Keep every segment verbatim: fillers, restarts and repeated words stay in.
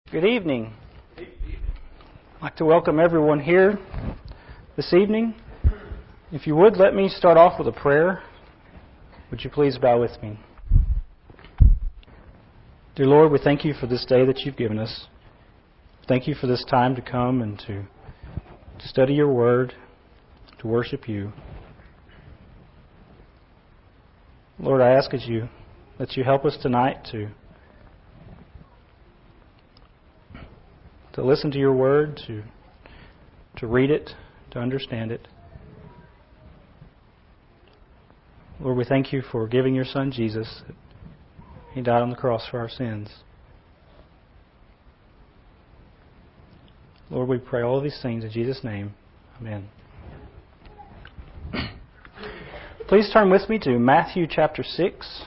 Good evening. I'd like to welcome everyone here this evening. If you would, let me start off with a prayer. Would you please bow with me? Dear Lord, we thank you for this day that you've given us. Thank you for this time to come and to, to study your word, to worship you. Lord, I ask as you, that you help us tonight to to listen to your word, to to read it, to understand it. Lord, we thank you for giving your Son, Jesus. He died on the cross for our sins. Lord, we pray all of these things in Jesus' name. Amen. Please turn with me to Matthew chapter six.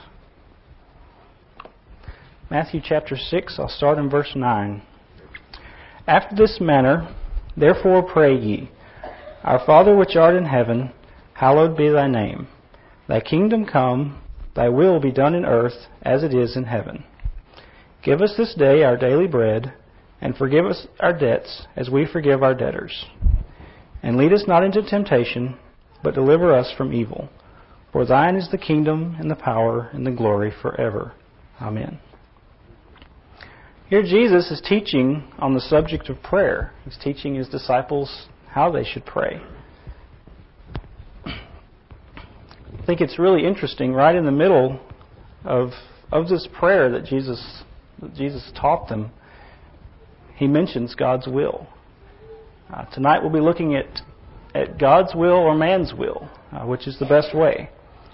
Matthew chapter six, I'll start in verse nine. After this manner, therefore pray ye, Our Father which art in heaven, hallowed be thy name. Thy kingdom come, thy will be done in earth as it is in heaven. Give us this day our daily bread, and forgive us our debts as we forgive our debtors. And lead us not into temptation, but deliver us from evil. For thine is the kingdom, and the power, and the glory forever. Amen. Here Jesus is teaching on the subject of prayer. He's teaching his disciples how they should pray. I think it's really interesting, right in the middle of of this prayer that Jesus that Jesus taught them, he mentions God's will. Uh, tonight we'll be looking at, at God's will or man's will, uh, which is the best way.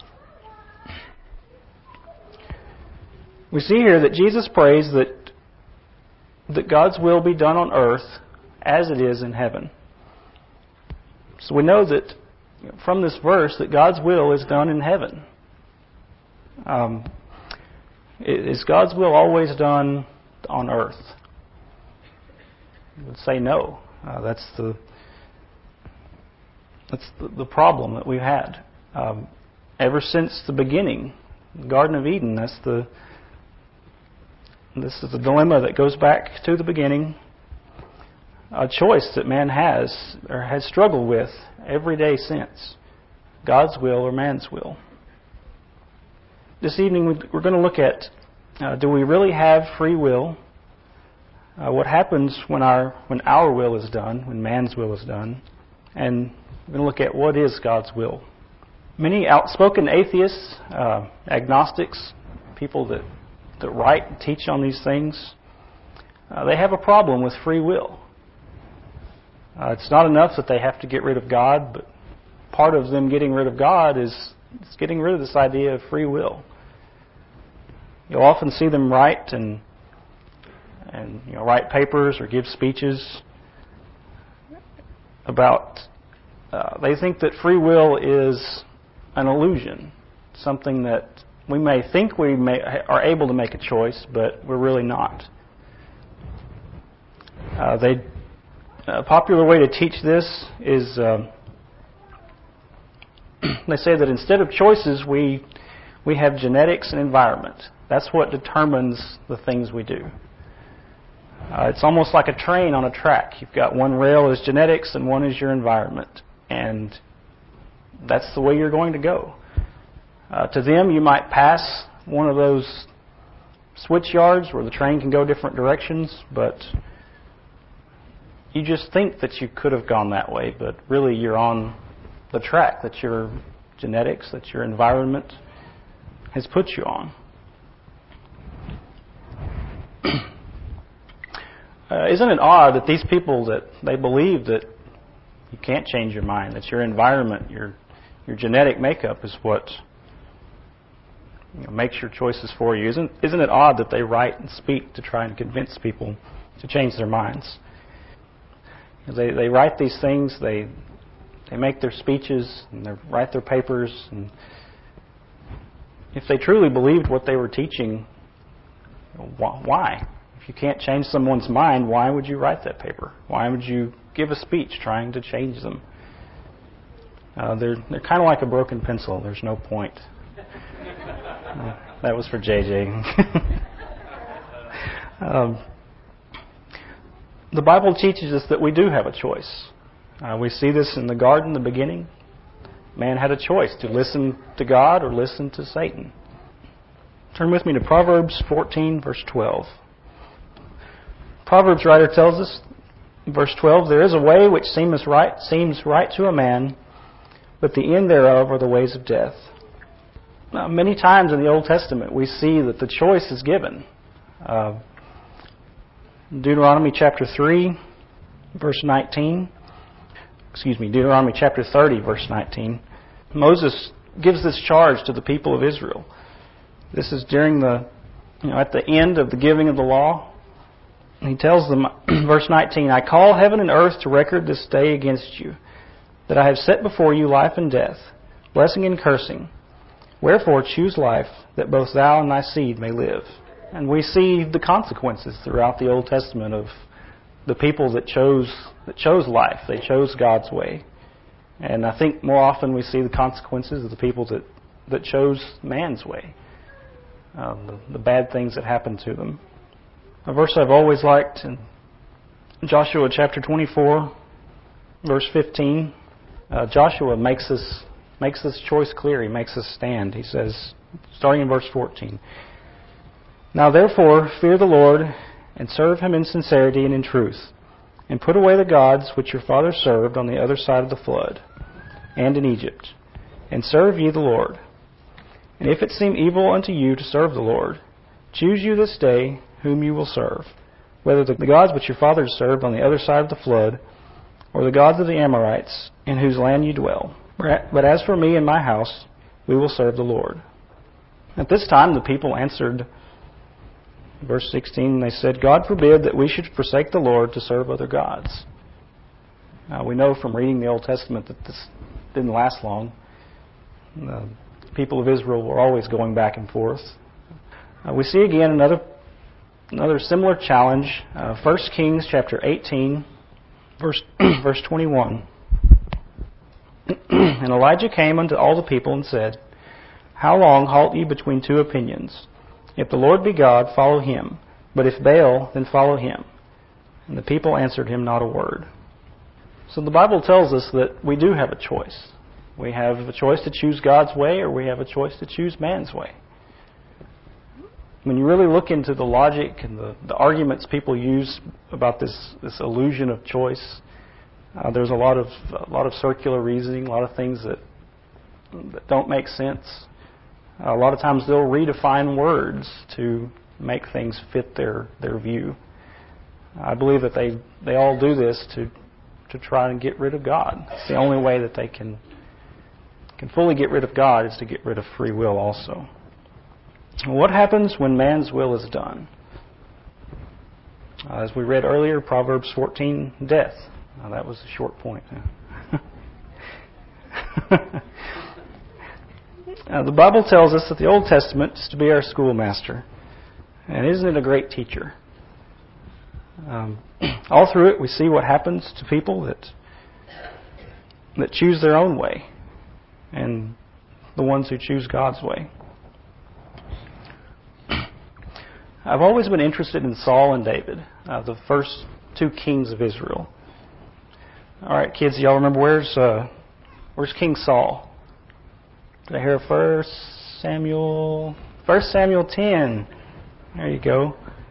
We see here that Jesus prays that that God's will be done on earth as it is in heaven. So we know that from this verse that God's will is done in heaven. Um, is God's will always done on earth? I would say no. Uh, that's the that's the, the problem that we've had um, ever since the beginning, the Garden of Eden. That's the This is the dilemma that goes back to the beginning, a choice that man has or has struggled with every day since, God's will or man's will. This evening we're going to look at, uh, do we really have free will? Uh, what happens when our when our will is done, when man's will is done? And we're going to look at what is God's will. Many outspoken atheists, uh, agnostics, people that that write and teach on these things, uh, they have a problem with free will. Uh, it's not enough that they have to get rid of God, but part of them getting rid of God is, is getting rid of this idea of free will. You'll often see them write and and you know write papers or give speeches about. Uh, they think that free will is an illusion, something that we may think we may, are able to make a choice, but we're really not. Uh, they, a popular way to teach this is uh, they say that instead of choices, we we have genetics and environment. That's what determines the things we do. Uh, it's almost like a train on a track. You've got one rail is genetics and one is your environment, and that's the way you're going to go. Uh, to them, you might pass one of those switch yards where the train can go different directions, but you just think that you could have gone that way, but really you're on the track that your genetics, that your environment has put you on. uh, isn't it odd that these people, that they believe that you can't change your mind, that your environment, your your genetic makeup is what You know, makes your choices for you. Isn't isn't it odd that they write and speak to try and convince people to change their minds? They they write these things, they they make their speeches, and they write their papers, and if they truly believed what they were teaching, why? If you can't change someone's mind, why would you write that paper? Why would you give a speech trying to change them? Uh, they're they're kind of like a broken pencil. There's no point. That was for J J. um, the Bible teaches us that we do have a choice. Uh, we see this in the garden, the beginning. Man had a choice to listen to God or listen to Satan. Turn with me to Proverbs fourteen, verse twelve. Proverbs writer tells us, verse twelve, "There is a way which seemeth right, seems right to a man, but the end thereof are the ways of death." Now, many times in the Old Testament we see that the choice is given. Uh, Deuteronomy chapter three, verse nineteen. Excuse me, Deuteronomy chapter thirty, verse nineteen. Moses gives this charge to the people of Israel. This is during the, you know, at the end of the giving of the law. And he tells them, verse nineteen, "I call heaven and earth to record this day against you, that I have set before you life and death, blessing and cursing. Wherefore choose life, that both thou and thy seed may live." And we see the consequences throughout the Old Testament of the people that chose that chose life. They chose God's way. And I think more often we see the consequences of the people that, that chose man's way, uh, the, the bad things that happened to them. A verse I've always liked in Joshua chapter twenty-four, verse fifteen. Uh, Joshua makes this makes this choice clear. He makes us stand. He says, starting in verse fourteen, "Now therefore fear the Lord, and serve him in sincerity and in truth, and put away the gods which your fathers served on the other side of the flood, and in Egypt, and serve ye the Lord. And if it seem evil unto you to serve the Lord, choose you this day whom you will serve, whether the gods which your fathers served on the other side of the flood, or the gods of the Amorites, in whose land you dwell. But as for me and my house, we will serve the Lord." At this time the people answered, verse sixteen, they said, "God forbid that we should forsake the Lord to serve other gods." Now, we know from reading the Old Testament that this didn't last long. The people of Israel were always going back and forth. Uh, we see again another another similar challenge. Uh, First Kings chapter eighteen, verse verse twenty-one. "And Elijah came unto all the people and said, How long halt ye between two opinions? If the Lord be God, follow him. But if Baal, then follow him. And the people answered him not a word." So the Bible tells us that we do have a choice. We have a choice to choose God's way, or we have a choice to choose man's way. When you really look into the logic and the, the arguments people use about this, this illusion of choice, uh, there's a lot of a lot of circular reasoning, a lot of things that that don't make sense. A lot of times they'll redefine words to make things fit their, their view. I believe that they, they all do this to to try and get rid of God. It's the only way that they can can fully get rid of God is to get rid of free will also. What happens when man's will is done? Uh, as we read earlier, Proverbs fourteen, death. Now, that was a short point. Uh, the Bible tells us that the Old Testament is to be our schoolmaster. And isn't it a great teacher? Um, all through it we see what happens to people that that choose their own way and the ones who choose God's way. I've always been interested in Saul and David, uh, the first two kings of Israel. All right, kids, y'all remember where's uh, where's King Saul? Did I hear First Samuel? First Samuel ten. There you go.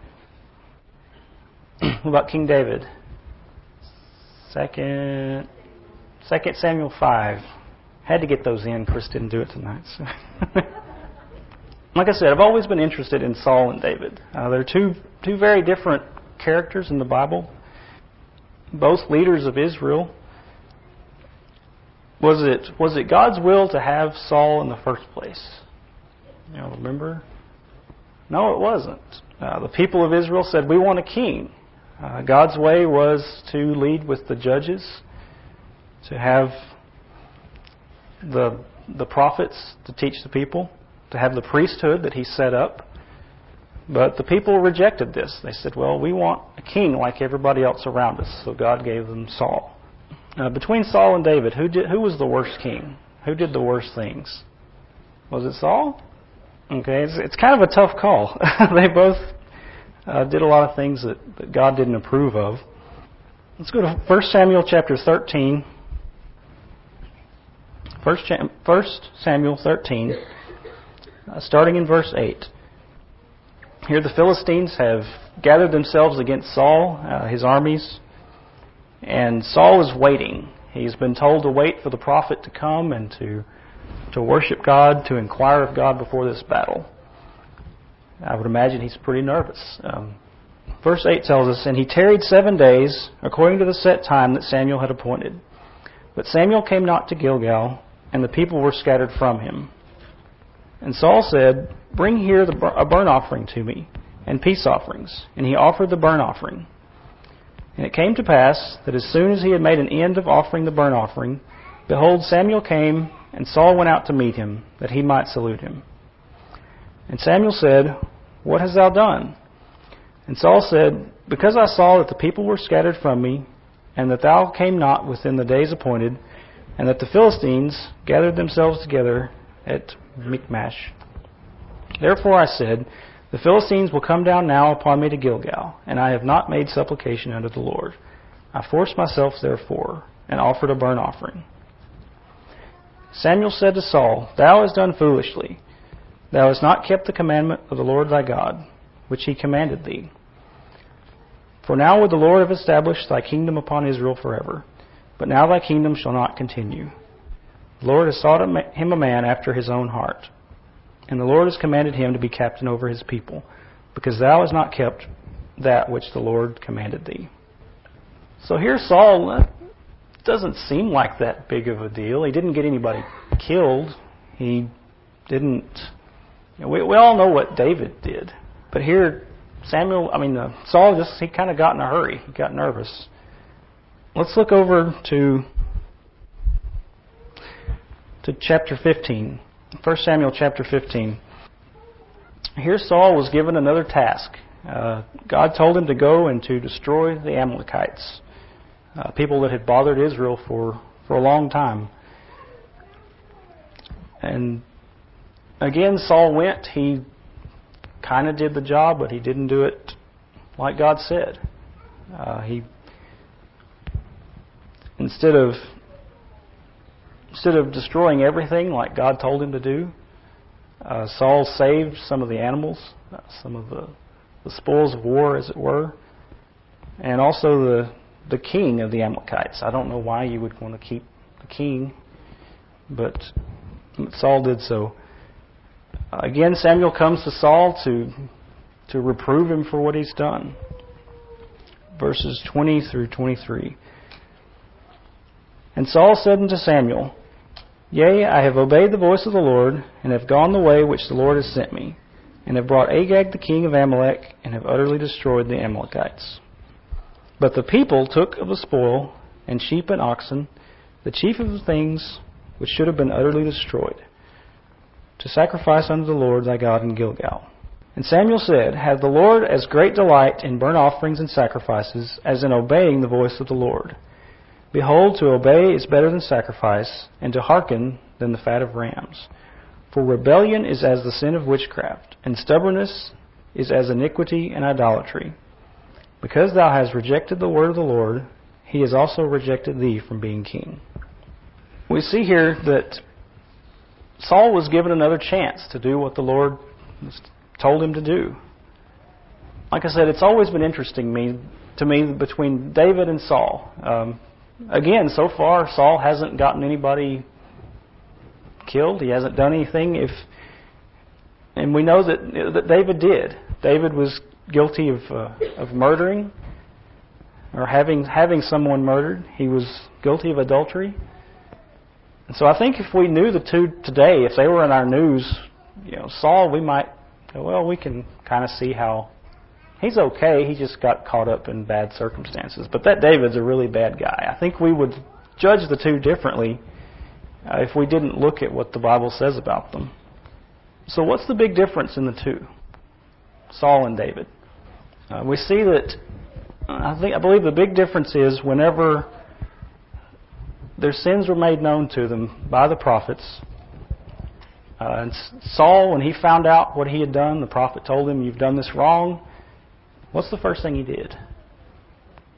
What about King David? Second, Second Samuel five. Had to get those in. Chris didn't do it tonight. So. Like I said, I've always been interested in Saul and David. Uh, they're two two very different characters in the Bible. Both leaders of Israel. Was it was it God's will to have Saul in the first place? You know, remember? No, it wasn't. Uh, the people of Israel said, "We want a king." Uh, God's way was to lead with the judges, to have the the prophets to teach the people, to have the priesthood that He set up. But the people rejected this. They said, "Well, we want a king like everybody else around us." So God gave them Saul. Uh, between Saul and David, who did who was the worst king? Who did the worst things? Was it Saul? Okay, it's, it's kind of a tough call. They both uh, did a lot of things that, that God didn't approve of. Let's go to First Samuel chapter thirteen. First Samuel thirteen, uh, starting in verse eight. Here the Philistines have gathered themselves against Saul, uh, his armies, and Saul is waiting. He's been told to wait for the prophet to come and to to worship God, to inquire of God before this battle. I would imagine he's pretty nervous. Um, verse eight tells us, "And he tarried seven days, according to the set time that Samuel had appointed. But Samuel came not to Gilgal, and the people were scattered from him. And Saul said, Bring here the bur- a burnt offering to me, and peace offerings. And he offered the burnt offering. And it came to pass that as soon as he had made an end of offering the burnt offering, behold, Samuel came, and Saul went out to meet him, that he might salute him. And Samuel said, What hast thou done? And Saul said, Because I saw that the people were scattered from me, and that thou came not within the days appointed, and that the Philistines gathered themselves together at Michmash. Therefore I said, The Philistines will come down now upon me to Gilgal, and I have not made supplication unto the Lord. I forced myself therefore, and offered a burnt offering. Samuel said to Saul, Thou hast done foolishly. Thou hast not kept the commandment of the Lord thy God, which he commanded thee. For now would the Lord have established thy kingdom upon Israel forever. But now thy kingdom shall not continue. The Lord has sought him a man after his own heart. And the Lord has commanded him to be captain over his people, because thou hast not kept that which the Lord commanded thee." So here Saul uh, doesn't seem like that big of a deal. He didn't get anybody killed. He didn't... You know, we, we all know what David did. But here Samuel, I mean, uh, Saul just, he kind of got in a hurry. He got nervous. Let's look over to to chapter fifteen. First Samuel chapter fifteen. Here Saul was given another task. Uh, God told him to go and to destroy the Amalekites, uh, people that had bothered Israel for, for a long time. And again, Saul went. He kind of did the job, but he didn't do it like God said. Uh, he instead of instead of destroying everything like God told him to do, uh, Saul saved some of the animals, uh, some of the, the spoils of war, as it were, and also the the king of the Amalekites. I don't know why you would want to keep the king, but Saul did so. Again, Samuel comes to Saul to to reprove him for what he's done. Verses twenty through twenty-three. And Saul said unto Samuel, Yea, I have obeyed the voice of the Lord, and have gone the way which the Lord has sent me, and have brought Agag the king of Amalek, and have utterly destroyed the Amalekites. But the people took of the spoil, and sheep and oxen, the chief of the things which should have been utterly destroyed, to sacrifice unto the Lord thy God in Gilgal. And Samuel said, Hath the Lord as great delight in burnt offerings and sacrifices as in obeying the voice of the Lord? Behold, to obey is better than sacrifice, and to hearken than the fat of rams. For rebellion is as the sin of witchcraft, and stubbornness is as iniquity and idolatry. Because thou hast rejected the word of the Lord, he has also rejected thee from being king. We see here that Saul was given another chance to do what the Lord told him to do. Like I said, it's always been interesting me, to me between David and Saul. Um, again, so far, Saul hasn't gotten anybody killed. He hasn't done anything. If, and we know that, that David did. David was guilty of uh, of murdering, or having having someone murdered. He was guilty of adultery. And so I think if we knew the two today, if they were in our news, you know, Saul, we might go, well, we can kind of see how he's okay. He just got caught up in bad circumstances. But that David's a really bad guy. I think we would judge the two differently uh, if we didn't look at what the Bible says about them. So what's the big difference in the two, Saul and David? Uh, we see that I think I believe the big difference is whenever their sins were made known to them by the prophets. Uh, and Saul, when he found out what he had done, the prophet told him, "You've done this wrong." What's the first thing he did?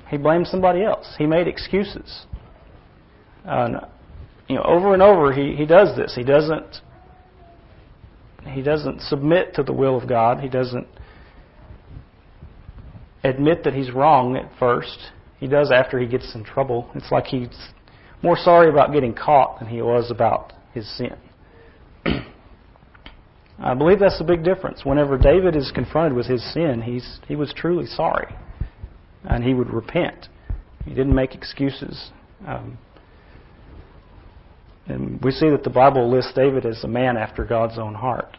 he blamed somebody else. He made excuses. Uh, you know, over and over he, he does this. He doesn't he doesn't submit to the will of God. He doesn't admit that he's wrong at first. He does after he gets in trouble. It's like he's more sorry about getting caught than he was about his sin. I believe that's the big difference. Whenever David is confronted with his sin, he's he was truly sorry, and he would repent. He didn't make excuses. Um, and we see that the Bible lists David as a man after God's own heart.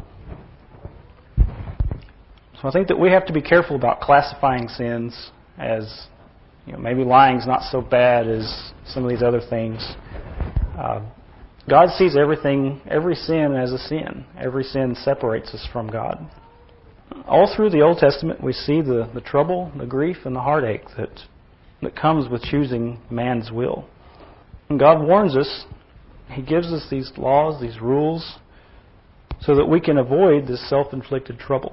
So I think that we have to be careful about classifying sins as, you know, maybe lying's not so bad as some of these other things. Uh, God sees everything, every sin as a sin. Every sin separates us from God. All through the Old Testament, we see the, the trouble, the grief, and the heartache that, that comes with choosing man's will. And God warns us. He gives us these laws, these rules, so that we can avoid this self-inflicted trouble.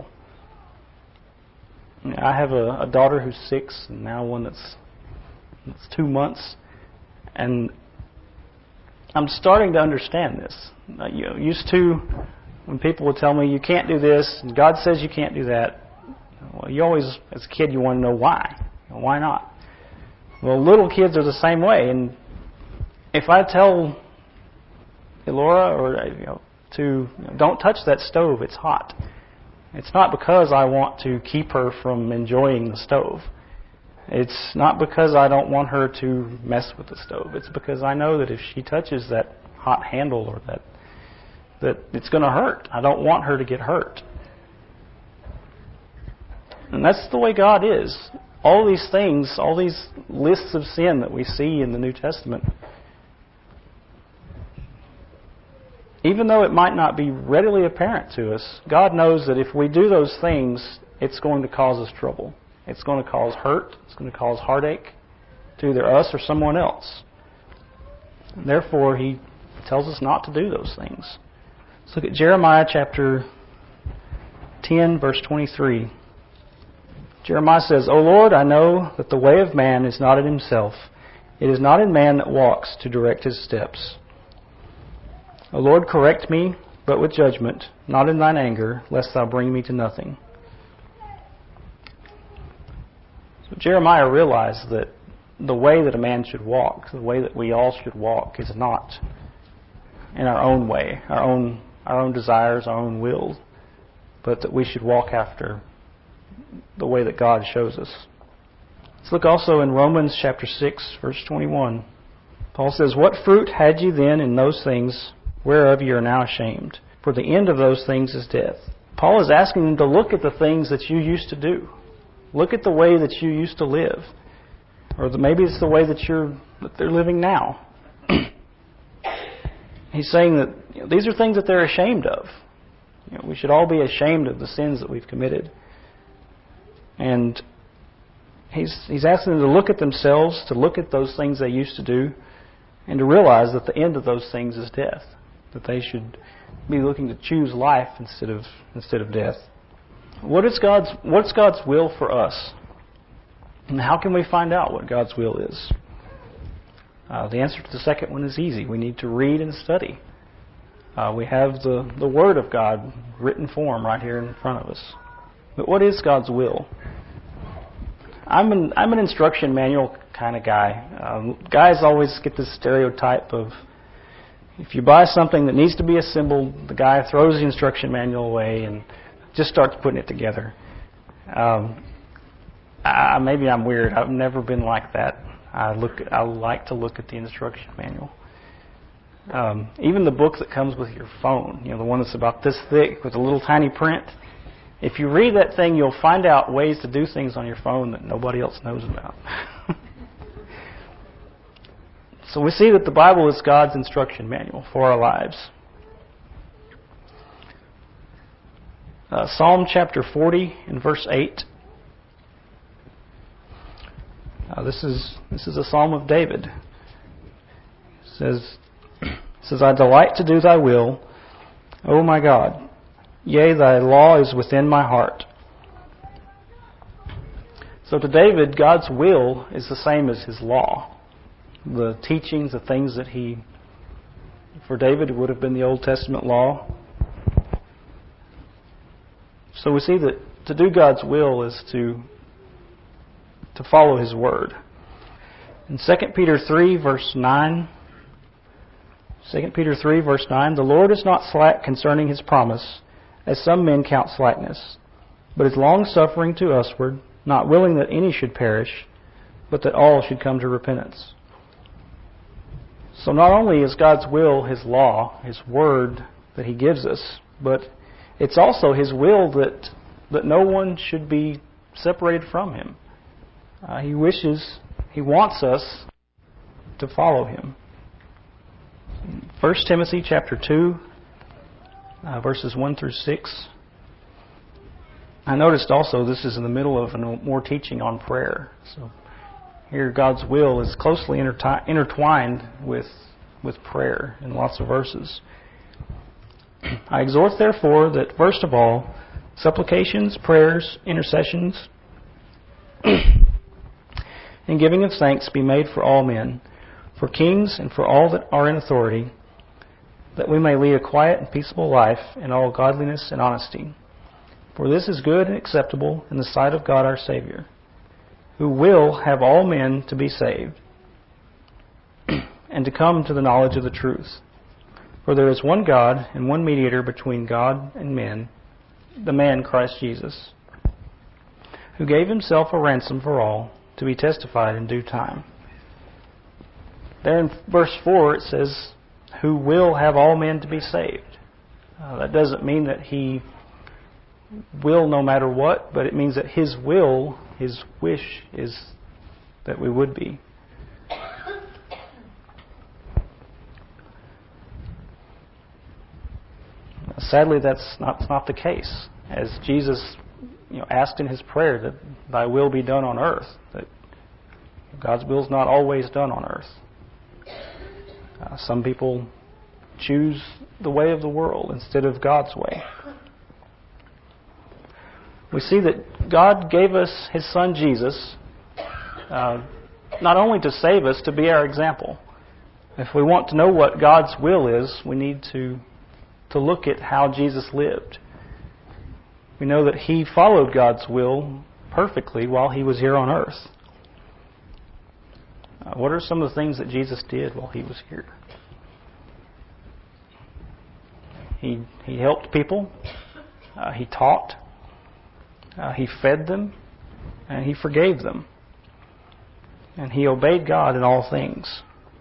I have a, a daughter who's six, and now one that's, that's two months. And I'm starting to understand this. Uh, you know, used to, when people would tell me, you can't do this, and God says you can't do that, well, you always, as a kid, you want to know why. You know, why not? Well, little kids are the same way. And if I tell Elora, or you know, to you know, don't touch that stove, it's hot, it's not because I want to keep her from enjoying the stove. It's not because I don't want her to mess with the stove. It's because I know that if she touches that hot handle or that that it's going to hurt. I don't want her to get hurt. And that's the way God is. All these things, all these lists of sin that we see in the New Testament, even though it might not be readily apparent to us, God knows that if we do those things, it's going to cause us trouble. It's going to cause hurt. It's going to cause heartache to either us or someone else. And therefore, He tells us not to do those things. Let's look at Jeremiah chapter ten, verse twenty-three. Jeremiah says, O Lord, I know that the way of man is not in himself. It is not in man that walks to direct his steps. O Lord, correct me, but with judgment, not in thine anger, lest thou bring me to nothing. So Jeremiah realized that the way that a man should walk, the way that we all should walk, is not in our own way, our own our own desires, our own will, but that we should walk after the way that God shows us. Let's look also in Romans chapter six, verse twenty-one. Paul says, What fruit had ye then in those things whereof ye are now ashamed? For the end of those things is death. Paul is asking them to look at the things that you used to do. Look at the way that you used to live. Or the, maybe it's the way that you're that they're living now. He's saying that you know, these are things that they're ashamed of. You know, we should all be ashamed of the sins that we've committed. And he's he's asking them to look at themselves, to look at those things they used to do, and to realize that the end of those things is death. That they should be looking to choose life instead of instead of death. What is God's what's God's will for us? And how can we find out what God's will is? Uh, the answer to the second one is easy. We need to read and study. Uh, we have the, the Word of God written form right here in front of us. But what is God's will? I'm an I'm an instruction manual kind of guy. Um, guys always get this stereotype of if you buy something that needs to be assembled, the guy throws the instruction manual away and just starts putting it together. Um, I, maybe I'm weird. I've never been like that. I look. I like to look at the instruction manual. Um, even the book that comes with your phone, you know, the one that's about this thick with a little tiny print. If you read that thing, you'll find out ways to do things on your phone that nobody else knows about. So we see that the Bible is God's instruction manual for our lives. Uh, Psalm chapter forty and verse eight. Uh, this is this is a psalm of David. It says, it says, I delight to do thy will, O my God. Yea, thy law is within my heart. So to David, God's will is the same as his law. The teachings, the things that he, for David, it would have been the Old Testament law. So we see that to do God's will is to, to follow his word. In Second Peter three, verse nine, Second Peter three, verse nine, the Lord is not slack concerning his promise, as some men count slackness, but is long-suffering to usward, not willing that any should perish, but that all should come to repentance. So not only is God's will his law, his word that he gives us, but it's also his will that, that no one should be separated from him. Uh, he wishes, he wants us to follow him. First Timothy chapter two, uh, verses one through six. I noticed also this is in the middle of more teaching on prayer. So here God's will is closely interti- intertwined with, with prayer in lots of verses. I exhort therefore that first of all, supplications, prayers, intercessions, and giving of thanks be made for all men, for kings and for all that are in authority, that we may lead a quiet and peaceable life in all godliness and honesty. For this is good and acceptable in the sight of God our Savior, who will have all men to be saved and to come to the knowledge of the truth. For there is one God and one mediator between God and men, the man Christ Jesus, who gave himself a ransom for all, to be testified in due time. There in verse four it says, who will have all men to be saved. Uh, that doesn't mean that he will no matter what, but it means that his will, his wish is that we would be. Sadly, that's not, not the case. As Jesus you know, asked in his prayer that thy will be done on earth, that God's will is not always done on earth. Uh, some people choose the way of the world instead of God's way. We see that God gave us his Son Jesus uh, not only to save us, to be our example. If we want to know what God's will is, we need to, to look at how Jesus lived. We know that he followed God's will perfectly while he was here on earth. Uh, what are some of the things that Jesus did while he was here? He, he helped people. Uh, he taught. Uh, he fed them, and he forgave them. And he obeyed God in all things.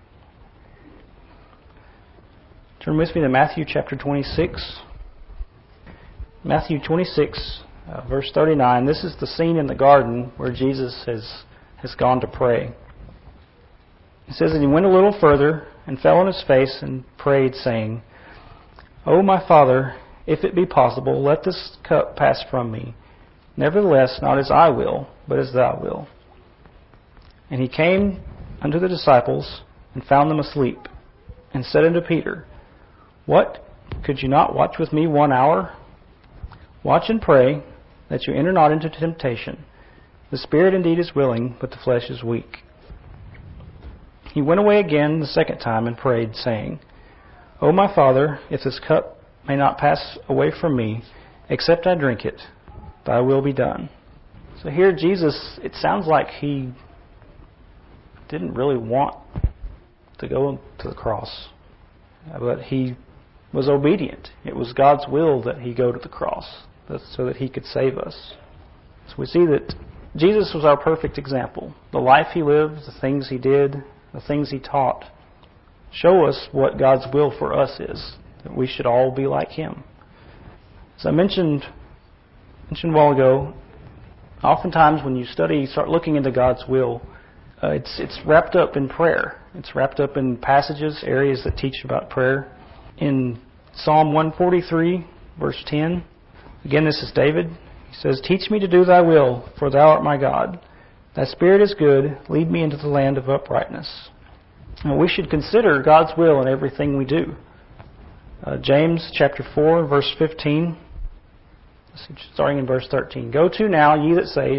Turn with me to Matthew chapter twenty-six. Matthew twenty-six, uh, verse thirty-nine. This is the scene in the garden where Jesus has, has gone to pray. It says that he went a little further and fell on his face and prayed, saying, O my Father, if it be possible, let this cup pass from me. Nevertheless, not as I will, but as thou wilt. And he came unto the disciples, and found them asleep, and said unto Peter, What? Could you not watch with me one hour? Watch and pray, that you enter not into temptation. The spirit indeed is willing, but the flesh is weak. He went away again the second time, and prayed, saying, O my Father, if this cup may not pass away from me, except I drink it, thy will be done. So here Jesus, it sounds like he didn't really want to go to the cross, but he was obedient. It was God's will that he go to the cross so that he could save us. So we see that Jesus was our perfect example. The life he lived, the things he did, the things he taught show us what God's will for us is, that we should all be like him. As I mentioned mentioned a while ago, oftentimes when you study, start looking into God's will, uh, it's it's wrapped up in prayer. It's wrapped up in passages, areas that teach about prayer. In Psalm one forty-three, verse ten, again, this is David. He says, Teach me to do thy will, for thou art my God. Thy spirit is good. Lead me into the land of uprightness. And we should consider God's will in everything we do. Uh, James chapter four, verse fifteen. Starting in verse thirteen. Go to now, ye that say,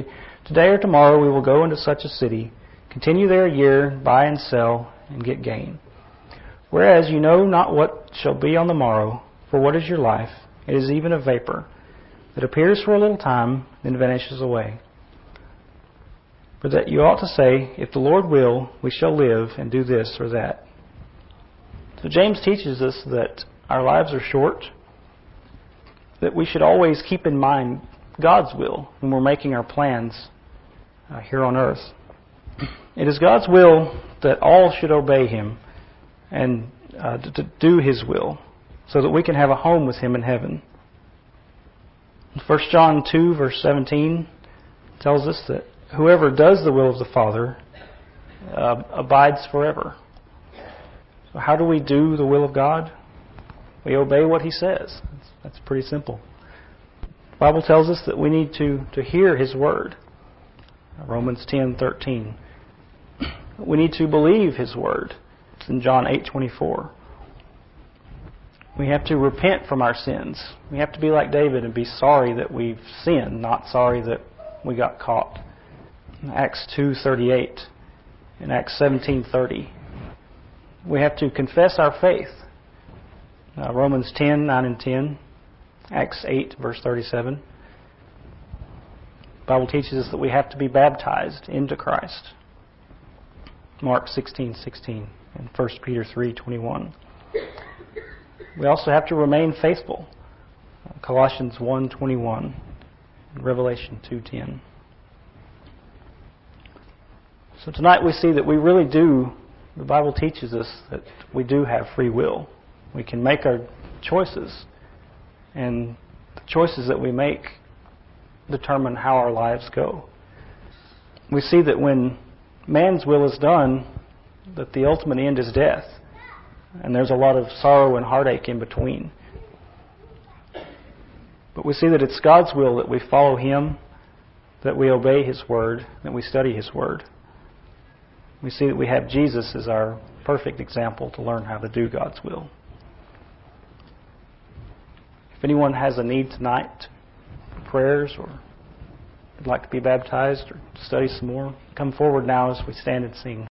Today or tomorrow we will go into such a city, continue there a year, buy and sell, and get gain. Whereas you know not what shall be on the morrow, for what is your life? It is even a vapor, that appears for a little time, then vanishes away. But that you ought to say, if the Lord will, we shall live and do this or that. So James teaches us that our lives are short, that we should always keep in mind God's will when we're making our plans uh, here on earth. It is God's will that all should obey Him and uh, to, to do His will, so that we can have a home with Him in heaven. First John two, verse seventeen tells us that whoever does the will of the Father uh, abides forever. So how do we do the will of God? We obey what He says. That's, that's pretty simple. The Bible tells us that we need to, to hear His Word. Romans ten thirteen. We need to believe His Word. It's in John eight twenty-four. We have to repent from our sins. We have to be like David and be sorry that we've sinned, not sorry that we got caught. In Acts two thirty-eight and Acts seventeen thirty. We have to confess our faith. Uh, Romans ten nine and ten. Acts eight, verse thirty-seven. The Bible teaches us that we have to be baptized into Christ. Mark sixteen sixteen and First Peter three twenty-one. We also have to remain faithful. Colossians one twenty-one and Revelation two ten. So tonight we see that we really do, the Bible teaches us that we do have free will. We can make our choices, and the choices that we make determine how our lives go. We see that when man's will is done, that the ultimate end is death. And there's a lot of sorrow and heartache in between. But we see that it's God's will that we follow Him, that we obey His Word, that we study His Word. We see that we have Jesus as our perfect example to learn how to do God's will. If anyone has a need tonight, prayers, or would like to be baptized or study some more, come forward now as we stand and sing.